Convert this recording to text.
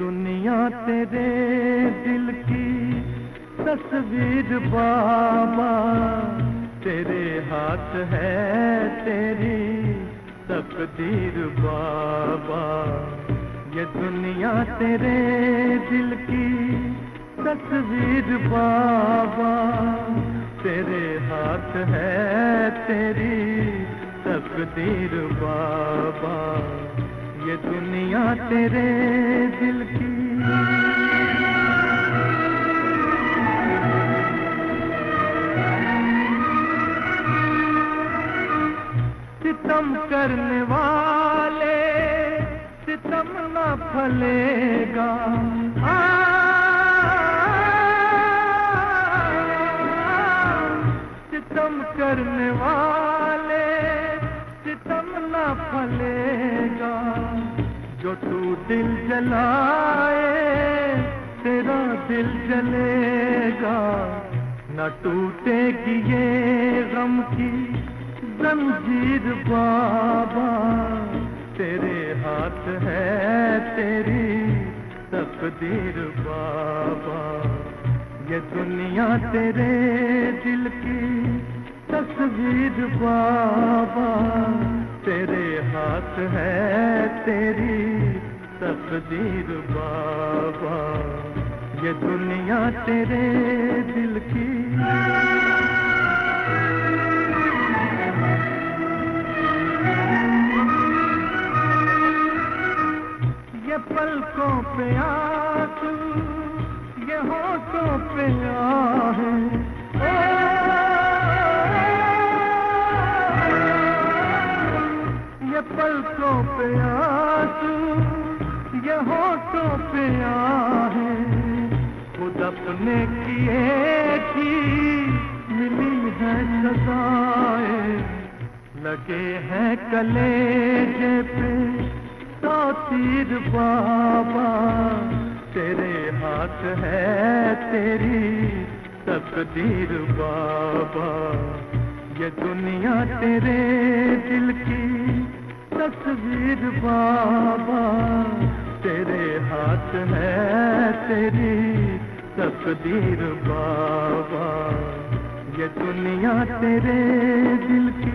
दुनिया तेरे दिल की तस्वीर बाबा, तेरे हाथ है तेरी तकदीर बाबा। ये दुनिया तेरे दिल की तस्वीर बाबा, तेरे हाथ है तेरी तकदीर बाबा। ये दुनिया तेरे दिल की। सितम करने वाले सितम न फलेगा, सितम करने वाले सितम न फलेगा। जो तू दिल जलाए तेरा दिल जलेगा। न टूटेगी ये गम की जंजीर बाबा, तेरे हाथ है तेरी तकदीर बाबा। ये दुनिया तेरे दिल की तस्वीर बाबा, तेरे हाथ है तेरी तकदीर बाबा। ये दुनिया तेरे दिल की। ये पलकों पे आंसू, ये होठों पे आहें, ये पलकों पे आंसू, ये होठों पे आहें। खुद अपने किए की मिली है सजाएं। लगे हैं कलेजे पे तीर बाबा, तेरे हाथ है तेरी तकदीर बाबा। ये दुनिया तेरे दिल की तस्वीर बाबा, तेरे हाथ है तेरी तकदीर बाबा। ये दुनिया तेरे दिल की।